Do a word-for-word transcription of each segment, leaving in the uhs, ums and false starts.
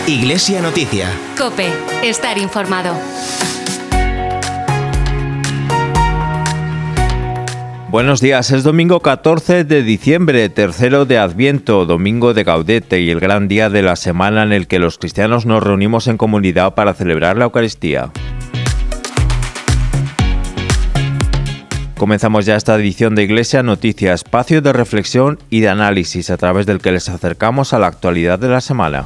Iglesia Noticia. COPE. Estar informado. Buenos días, es domingo catorce de diciembre, tercero de Adviento, domingo de Gaudete y el gran día de la semana en el que los cristianos nos reunimos en comunidad para celebrar la Eucaristía. Comenzamos ya esta edición de Iglesia Noticia, espacio de reflexión y de análisis a través del que les acercamos a la actualidad de la semana.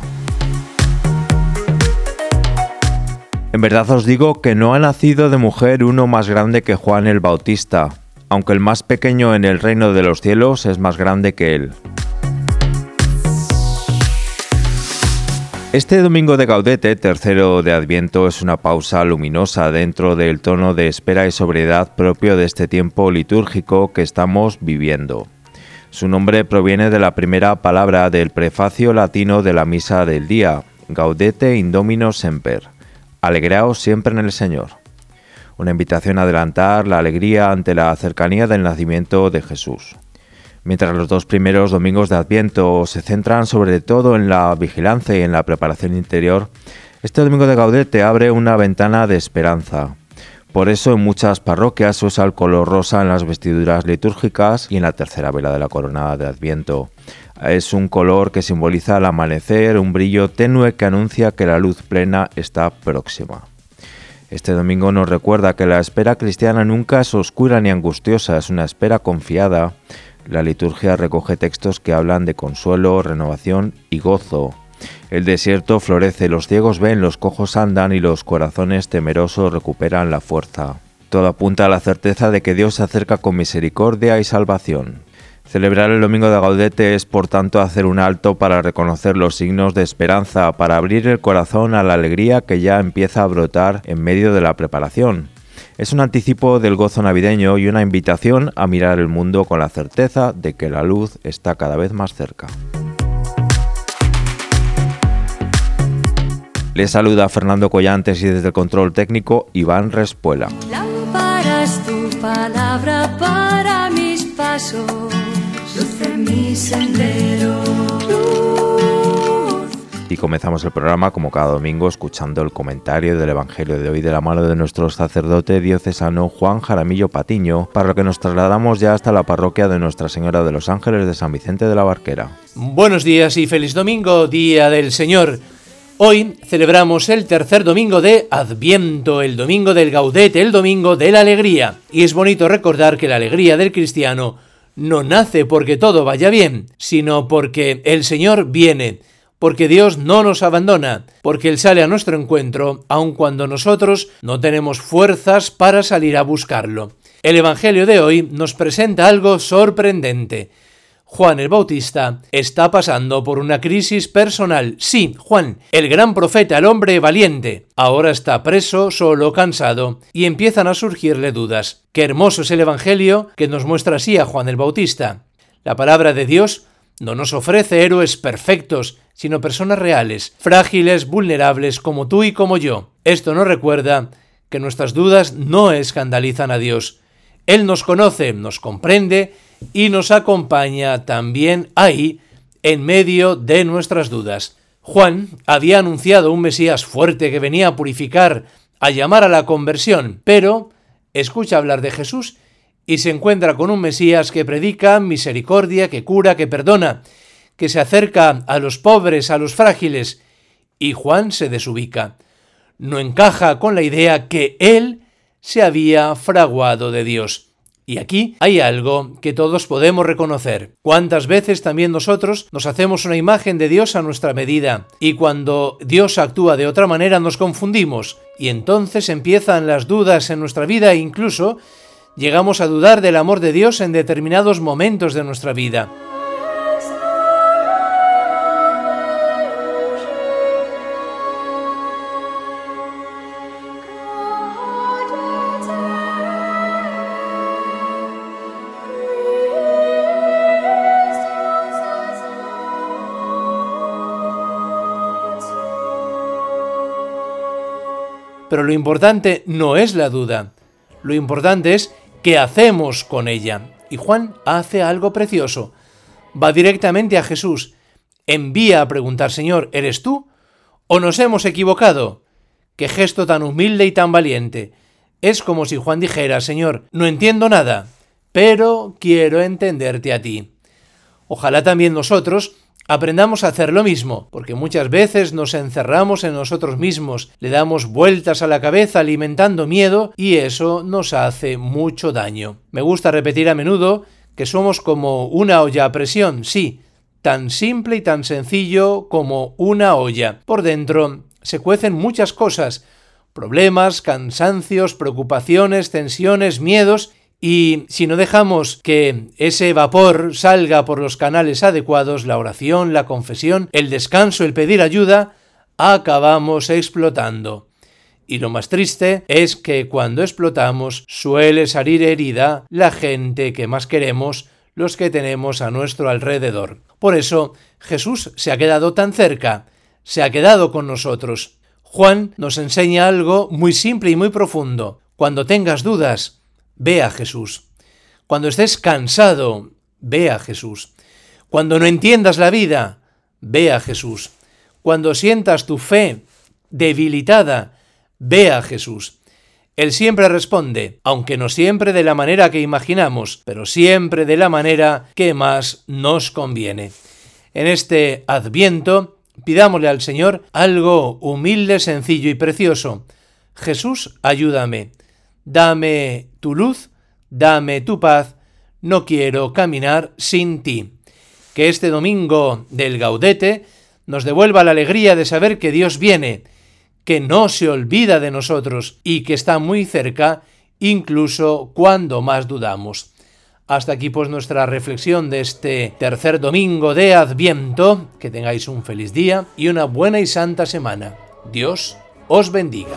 En verdad os digo que no ha nacido de mujer uno más grande que Juan el Bautista, aunque el más pequeño en el reino de los cielos es más grande que él. Este domingo de Gaudete, tercero de Adviento, es una pausa luminosa dentro del tono de espera y sobriedad propio de este tiempo litúrgico que estamos viviendo. Su nombre proviene de la primera palabra del prefacio latino de la misa del día, Gaudete in Domino semper, alegraos siempre en el Señor. Una invitación a adelantar la alegría ante la cercanía del nacimiento de Jesús. Mientras los dos primeros domingos de Adviento se centran sobre todo en la vigilancia y en la preparación interior, este domingo de Gaudete abre una ventana de esperanza. Por eso en muchas parroquias se usa el color rosa en las vestiduras litúrgicas y en la tercera vela de la corona de Adviento. Es un color que simboliza el amanecer, un brillo tenue que anuncia que la luz plena está próxima. Este domingo nos recuerda que la espera cristiana nunca es oscura ni angustiosa, es una espera confiada. La liturgia recoge textos que hablan de consuelo, renovación y gozo. El desierto florece, los ciegos ven, los cojos andan y los corazones temerosos recuperan la fuerza. Todo apunta a la certeza de que Dios se acerca con misericordia y salvación. Celebrar el domingo de Gaudete es, por tanto, hacer un alto para reconocer los signos de esperanza, para abrir el corazón a la alegría que ya empieza a brotar en medio de la preparación. Es un anticipo del gozo navideño y una invitación a mirar el mundo con la certeza de que la luz está cada vez más cerca. Les saluda Fernando Collantes y desde el control técnico Iván Respuela. Lámpara es tu palabra para mis pasos, luz en mi sendero. Y comenzamos el programa como cada domingo escuchando el comentario del Evangelio de hoy de la mano de nuestro sacerdote diocesano Juan Jaramillo Patiño, para lo que nos trasladamos ya hasta la parroquia de Nuestra Señora de los Ángeles de San Vicente de la Barquera. Buenos días y feliz domingo, Día del Señor. Hoy celebramos el tercer domingo de Adviento, el domingo del Gaudete, el domingo de la alegría. Y es bonito recordar que la alegría del cristiano no nace porque todo vaya bien, sino porque el Señor viene, porque Dios no nos abandona, porque Él sale a nuestro encuentro, aun cuando nosotros no tenemos fuerzas para salir a buscarlo. El Evangelio de hoy nos presenta algo sorprendente. Juan el Bautista está pasando por una crisis personal. Sí, Juan, el gran profeta, el hombre valiente, ahora está preso, solo, cansado, y empiezan a surgirle dudas. Qué hermoso es el Evangelio que nos muestra así a Juan el Bautista. La palabra de Dios no nos ofrece héroes perfectos, sino personas reales, frágiles, vulnerables, como tú y como yo. Esto nos recuerda que nuestras dudas no escandalizan a Dios. Él nos conoce, nos comprende y nos acompaña también ahí, en medio de nuestras dudas. Juan había anunciado un Mesías fuerte que venía a purificar, a llamar a la conversión, pero escucha hablar de Jesús y se encuentra con un Mesías que predica misericordia, que cura, que perdona, que se acerca a los pobres, a los frágiles, y Juan se desubica. No encaja con la idea que él se había fraguado de Dios. Y aquí hay algo que todos podemos reconocer. ¿Cuántas veces también nosotros nos hacemos una imagen de Dios a nuestra medida? Y cuando Dios actúa de otra manera nos confundimos. Y entonces empiezan las dudas en nuestra vida e incluso llegamos a dudar del amor de Dios en determinados momentos de nuestra vida. Pero lo importante no es la duda, lo importante es qué hacemos con ella. Y Juan hace algo precioso. Va directamente a Jesús, envía a preguntar: Señor, ¿eres tú? ¿O nos hemos equivocado? ¡Qué gesto tan humilde y tan valiente! Es como si Juan dijera: Señor, no entiendo nada, pero quiero entenderte a ti. Ojalá también nosotros aprendamos a hacer lo mismo, porque muchas veces nos encerramos en nosotros mismos, le damos vueltas a la cabeza alimentando miedo y eso nos hace mucho daño. Me gusta repetir a menudo que somos como una olla a presión, sí, tan simple y tan sencillo como una olla. Por dentro se cuecen muchas cosas, problemas, cansancios, preocupaciones, tensiones, miedos. Y si no dejamos que ese vapor salga por los canales adecuados, la oración, la confesión, el descanso, el pedir ayuda, acabamos explotando. Y lo más triste es que cuando explotamos suele salir herida la gente que más queremos, los que tenemos a nuestro alrededor. Por eso Jesús se ha quedado tan cerca, se ha quedado con nosotros. Juan nos enseña algo muy simple y muy profundo. Cuando tengas dudas, ve a Jesús. Cuando estés cansado, ve a Jesús. Cuando no entiendas la vida, ve a Jesús. Cuando sientas tu fe debilitada, ve a Jesús. Él siempre responde, aunque no siempre de la manera que imaginamos, pero siempre de la manera que más nos conviene. En este Adviento, pidámosle al Señor algo humilde, sencillo y precioso. Jesús, ayúdame. Dame tu luz, dame tu paz, no quiero caminar sin ti. Que este domingo del Gaudete nos devuelva la alegría de saber que Dios viene, que no se olvida de nosotros y que está muy cerca, incluso cuando más dudamos. Hasta aquí pues nuestra reflexión de este tercer domingo de Adviento. Que tengáis un feliz día y una buena y santa semana. Dios os bendiga.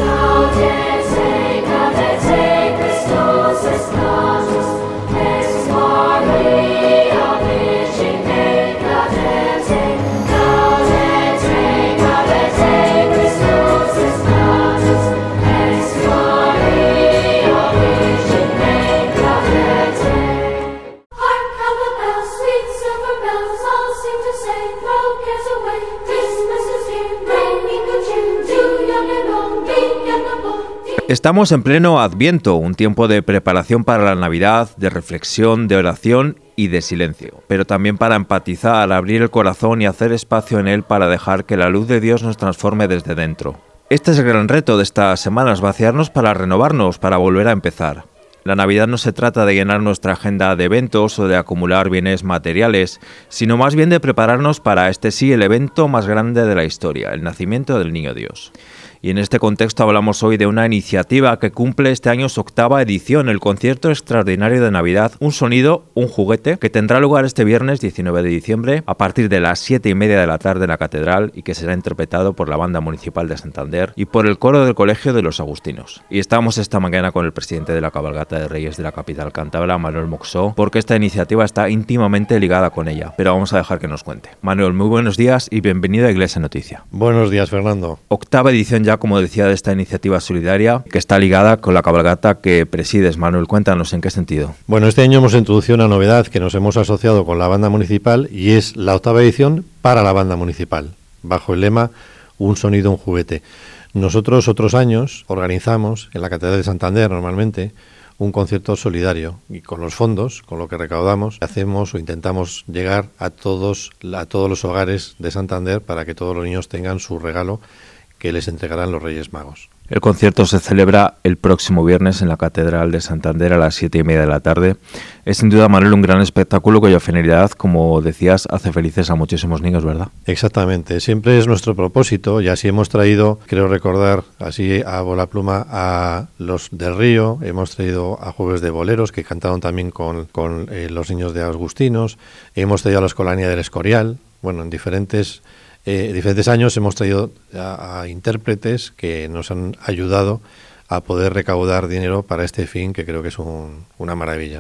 Estamos en pleno Adviento, un tiempo de preparación para la Navidad, de reflexión, de oración y de silencio, pero también para empatizar, abrir el corazón y hacer espacio en él para dejar que la luz de Dios nos transforme desde dentro. Este es el gran reto de estas semanas, vaciarnos para renovarnos, para volver a empezar. La Navidad no se trata de llenar nuestra agenda de eventos o de acumular bienes materiales, sino más bien de prepararnos para este sí, el evento más grande de la historia, el nacimiento del Niño Dios. Y en este contexto hablamos hoy de una iniciativa que cumple este año su octava edición, el Concierto Extraordinario de Navidad, un sonido, un juguete, que tendrá lugar este viernes diecinueve de diciembre a partir de las siete y media de la tarde en la Catedral y que será interpretado por la Banda Municipal de Santander y por el coro del Colegio de los Agustinos. Y estamos esta mañana con el presidente de la Cabalgata de Reyes de la capital cántabra, Manuel Moxó, porque esta iniciativa está íntimamente ligada con ella, pero vamos a dejar que nos cuente. Manuel, muy buenos días y bienvenido a Iglesia Noticia. Buenos días, Fernando. Octava edición ya, como decía, de esta iniciativa solidaria que está ligada con la cabalgata que presides. Manuel, cuéntanos en qué sentido. Bueno, este año hemos introducido una novedad que nos hemos asociado con la banda municipal y es la octava edición para la banda municipal, bajo el lema Un sonido, un juguete. Nosotros otros años organizamos en la Catedral de Santander normalmente un concierto solidario y con los fondos, con lo que recaudamos, hacemos o intentamos llegar a todos, a todos los hogares de Santander para que todos los niños tengan su regalo que les entregarán los Reyes Magos. El concierto se celebra el próximo viernes en la Catedral de Santander a las siete y media de la tarde. Es sin duda, Manuel, un gran espectáculo cuya finalidad, como decías, hace felices a muchísimos niños, ¿verdad? Exactamente, siempre es nuestro propósito y así hemos traído, creo recordar, así a bola pluma, a los del Río, hemos traído a Jueves de Boleros que cantaron también con, con eh, los niños de Agustinos, hemos traído a la Escolanía del Escorial, bueno, en diferentes... Eh, diferentes años hemos traído a, a intérpretes que nos han ayudado a poder recaudar dinero para este fin, que creo que es un, una maravilla. Vamos.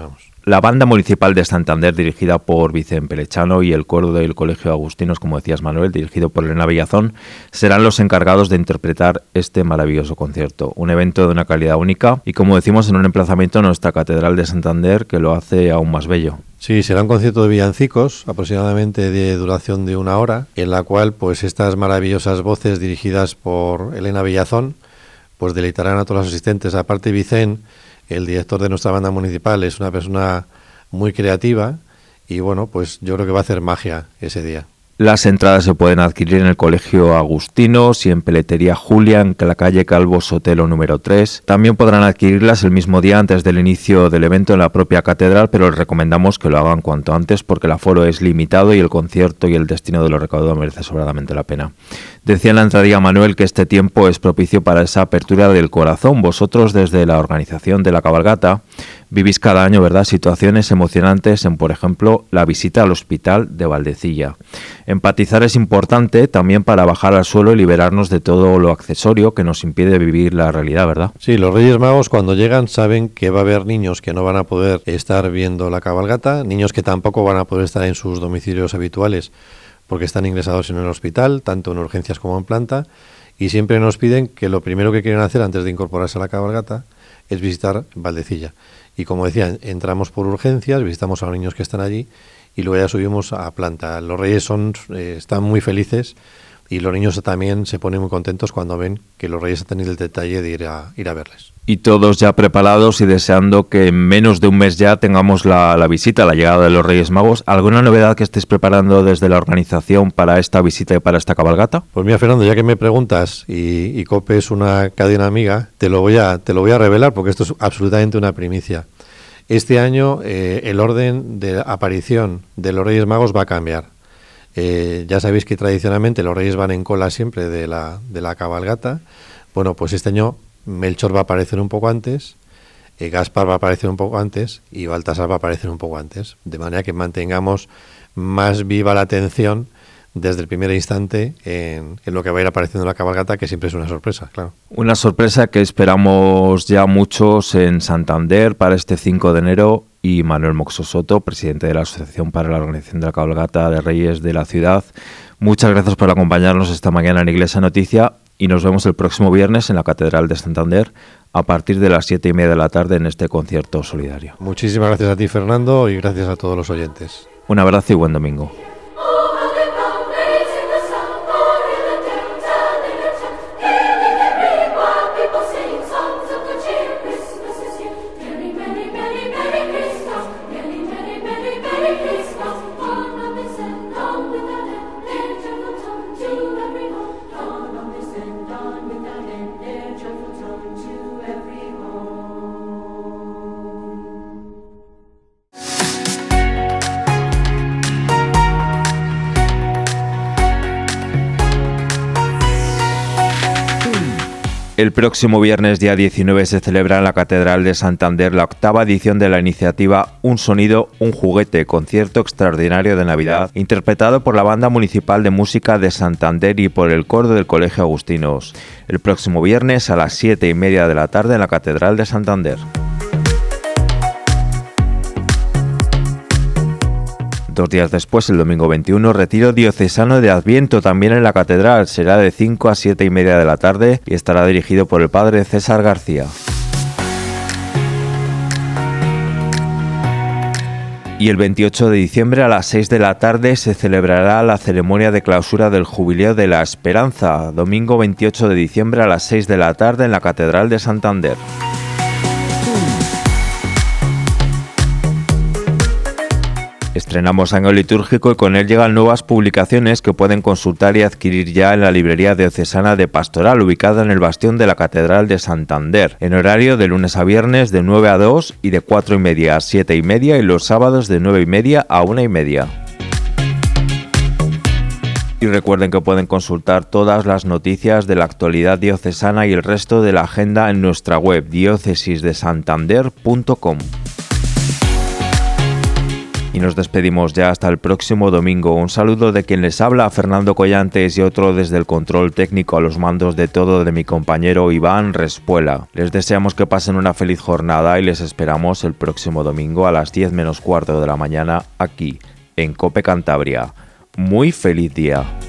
La Banda Municipal de Santander, dirigida por Vicente Pelechano, y el coro del Colegio Agustinos, como decías Manuel, dirigido por Elena Villazón, serán los encargados de interpretar este maravilloso concierto. Un evento de una calidad única y, como decimos, en un emplazamiento en nuestra Catedral de Santander, que lo hace aún más bello. Sí, será un concierto de villancicos, aproximadamente de duración de una hora, en la cual pues estas maravillosas voces dirigidas por Elena Villazón pues deleitarán a todos los asistentes. Aparte, Vicente, el director de nuestra banda municipal, es una persona muy creativa y bueno, pues yo creo que va a hacer magia ese día. Las entradas se pueden adquirir en el Colegio Agustinos y en Peletería Julia, en la calle Calvo Sotelo número tres. También podrán adquirirlas el mismo día antes del inicio del evento en la propia catedral, pero les recomendamos que lo hagan cuanto antes porque el aforo es limitado y el concierto y el destino de lo recaudado merece sobradamente la pena. Decía en la entradilla Manuel que este tiempo es propicio para esa apertura del corazón. Vosotros, desde la organización de la cabalgata, vivís cada año, ¿verdad?, situaciones emocionantes en, por ejemplo, la visita al hospital de Valdecilla. Empatizar es importante también para bajar al suelo y liberarnos de todo lo accesorio que nos impide vivir la realidad, ¿verdad? Sí, los Reyes Magos cuando llegan saben que va a haber niños que no van a poder estar viendo la cabalgata, niños que tampoco van a poder estar en sus domicilios habituales porque están ingresados en el hospital, tanto en urgencias como en planta, y siempre nos piden que lo primero que quieren hacer antes de incorporarse a la cabalgata es visitar Valdecilla. Y como decía, entramos por urgencias, visitamos a los niños que están allí y luego ya subimos a planta. Los Reyes son eh, están muy felices y los niños también se ponen muy contentos cuando ven que los Reyes han tenido el detalle de ir a, ir a verles. Y todos ya preparados y deseando que en menos de un mes ya tengamos la, la visita, la llegada de los Reyes Magos. ¿Alguna novedad que estés preparando desde la organización para esta visita y para esta cabalgata? Pues mira, Fernando, ya que me preguntas y, y COPE es una cadena amiga, te lo voy a, te lo voy a revelar porque esto es absolutamente una primicia. Este año eh, el orden de aparición de los Reyes Magos va a cambiar. Eh, ya sabéis que tradicionalmente los Reyes van en cola siempre de la, de la cabalgata. Bueno, pues este año Melchor va a aparecer un poco antes, eh, Gaspar va a aparecer un poco antes y Baltasar va a aparecer un poco antes, de manera que mantengamos más viva la atención desde el primer instante en, en lo que va a ir apareciendo en la cabalgata, que siempre es una sorpresa, claro. Una sorpresa que esperamos ya muchos en Santander para este cinco de enero, y Manuel Moxo Soto, presidente de la Asociación para la Organización de la Cabalgata de Reyes de la ciudad. Muchas gracias por acompañarnos esta mañana en Iglesia Noticia y nos vemos el próximo viernes en la Catedral de Santander a partir de las siete y media de la tarde en este concierto solidario. Muchísimas gracias a ti, Fernando, y gracias a todos los oyentes. Un abrazo y buen domingo. El próximo viernes, día diecinueve, se celebra en la Catedral de Santander la octava edición de la iniciativa Un Sonido, un Juguete, concierto extraordinario de Navidad, interpretado por la Banda Municipal de Música de Santander y por el coro del Colegio Agustinos. El próximo viernes a las siete y media de la tarde en la Catedral de Santander. Dos días después, el domingo veintiuno, retiro diocesano de Adviento también en la Catedral. Será de cinco a siete y media de la tarde y estará dirigido por el padre César García. Y el veintiocho de diciembre a las seis de la tarde se celebrará la ceremonia de clausura del Jubileo de la Esperanza. Domingo veintiocho de diciembre a las seis de la tarde en la Catedral de Santander. Estrenamos año litúrgico y con él llegan nuevas publicaciones que pueden consultar y adquirir ya en la librería diocesana de Pastoral, ubicada en el bastión de la Catedral de Santander, en horario de lunes a viernes de nueve a dos y de cuatro y media a siete y media y los sábados de nueve y media a una y media. Y recuerden que pueden consultar todas las noticias de la actualidad diocesana y el resto de la agenda en nuestra web diócesis de santander punto com. Y nos despedimos ya hasta el próximo domingo. Un saludo de quien les habla, Fernando Collantes, y otro desde el control técnico a los mandos de todo de mi compañero Iván Respuela. Les deseamos que pasen una feliz jornada y les esperamos el próximo domingo a las diez menos cuarto de la mañana aquí, en COPE Cantabria. Muy feliz día.